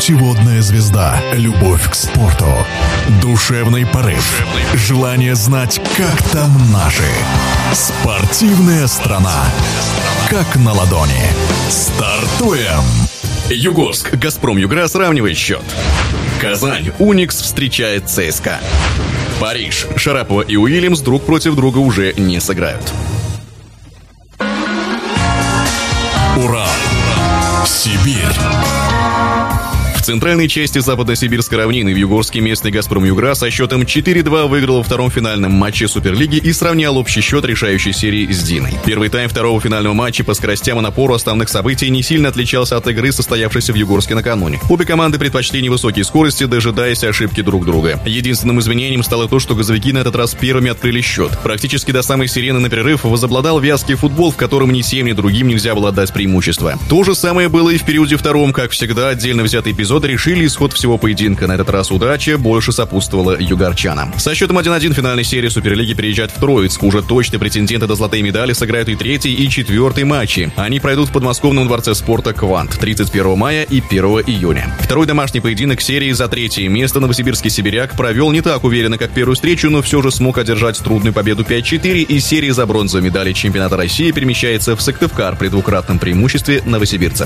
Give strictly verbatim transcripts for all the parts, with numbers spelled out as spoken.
Путеводная звезда. Любовь к спорту. Душевный порыв. Желание знать, как там наши. Спортивная страна. Как на ладони. Стартуем! Югорск. Газпром Югра сравнивает счет. Казань. Уникс встречает ЦСКА. Париж. Шарапова и Уильямс друг против друга уже не сыграют. Урал. Сибирь. В центральной части западно-сибирской равнины в Югорске местный «Газпром Югра» со счетом четыре-два выиграл во втором финальном матче Суперлиги и сравнял общий счет решающей серии с «Диной». Первый тайм второго финального матча по скоростям и напору основных событий не сильно отличался от игры, состоявшейся в Югорске накануне. Обе команды предпочли невысокие скорости, дожидаясь ошибки друг друга. Единственным изменением стало то, что газовики на этот раз первыми открыли счет. Практически до самой сирены на перерыв возобладал вязкий футбол, в котором ни тем, ни другим нельзя было отдать преимущество. То же самое было и в периоде втором. Как всегда, отдельно взятый эпизод решили исход всего поединка. На этот раз удача больше сопутствовала югорчанам. Со счетом один-один в финальной серии Суперлиги переезжает в Троицк. Уже точно претенденты на золотые медали сыграют и третий, и четвертый матчи. Они пройдут в подмосковном дворце спорта «Квант» тридцать первого мая и первого июня. Второй домашний поединок серии за третье место новосибирский сибиряк провел не так уверенно, как первую встречу, но все же смог одержать трудную победу пять-четыре, и серия за бронзовые медали чемпионата России перемещается в Сыктывкар при двукратном преимуществе новосибирцев.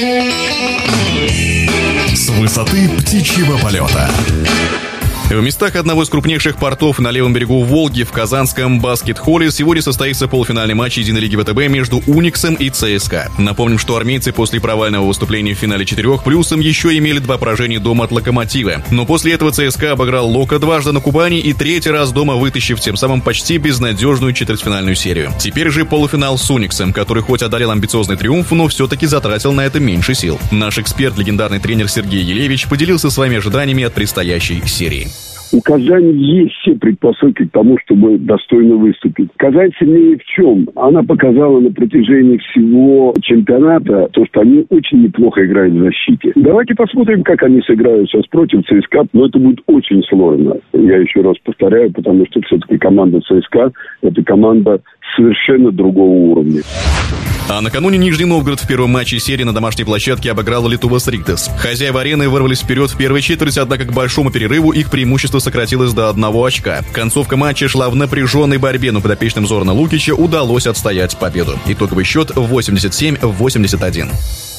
С высоты птичьего полета. В местах одного из крупнейших портов на левом берегу Волги в казанском баскет-холле сегодня состоится полуфинальный матч единой лиги ВТБ между Униксом и ЦСКА. Напомним, что армейцы после провального выступления в финале четырех плюсом еще имели два поражения дома от Локомотива. Но после этого ЦСКА обыграл Локо дважды на Кубани и третий раз дома, вытащив тем самым почти безнадежную четвертьфинальную серию. Теперь же полуфинал с Униксом, который хоть одолел амбициозный триумф, но все-таки затратил на это меньше сил. Наш эксперт, легендарный тренер Сергей Елевич, поделился своими ожиданиями от предстоящей серии. У Казани есть все предпосылки к тому, чтобы достойно выступить. Казань сильнее в чем? Она показала на протяжении всего чемпионата то, что они очень неплохо играют в защите. Давайте посмотрим, как они сыграют сейчас против ЦСКА, но это будет очень сложно. Я еще раз повторяю, потому что все-таки команда ЦСКА – это команда совершенно другого уровня. А накануне Нижний Новгород в первом матче серии на домашней площадке обыграл Литувас Ригтас. Хозяева арены вырвались вперед в первой четверти, однако к большому перерыву их преимущество сократилось до одного очка. Концовка матча шла в напряженной борьбе, но подопечным Зорана Лукича удалось отстоять победу. Итоговый счет восемьдесят семь восемьдесят один.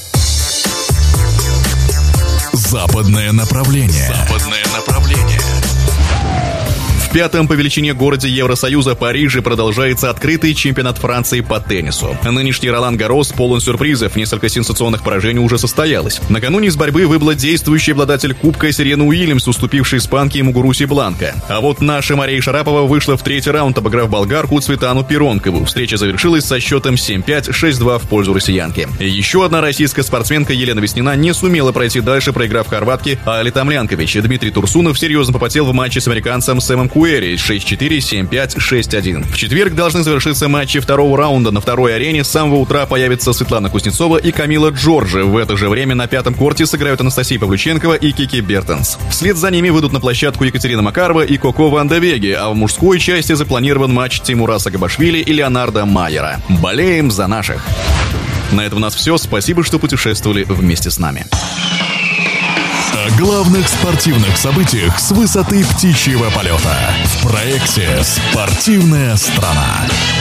Западное направление. Западное направление. В пятом по величине городе Евросоюза Париже продолжается открытый чемпионат Франции по теннису. Нынешний Ролан Гаррос полон сюрпризов, несколько сенсационных поражений уже состоялось. Накануне из борьбы выбыла действующий обладатель кубка Серена Уильямс, уступивший испанке Мугуруси Бланко. А вот наша Мария Шарапова вышла в третий раунд, обыграв болгарку Цветану Пиронкову. Встреча завершилась со счетом семь-пять, шесть-два в пользу россиянки. Еще одна российская спортсменка Елена Веснина не сумела пройти дальше, проиграв хорватке Али Тамлянкович. Дмитрий Турсунов серьезно попотел в матче с американцем Сэмом Куэри шесть-четыре, семь-пять, шесть-один. В четверг должны завершиться матчи второго раунда. На второй арене с самого утра появятся Светлана Кузнецова и Камила Джорджи. В это же время на пятом корте сыграют Анастасия Павлюченкова и Кики Бертенс. Вслед за ними выйдут на площадку Екатерина Макарова и Коко Ван де Веге, а в мужской части запланирован матч Тимура Сагабашвили и Леонардо Майера. Болеем за наших! На этом у нас все. Спасибо, что путешествовали вместе с нами. О главных спортивных событиях с высоты птичьего полета в проекте «Спортивная страна».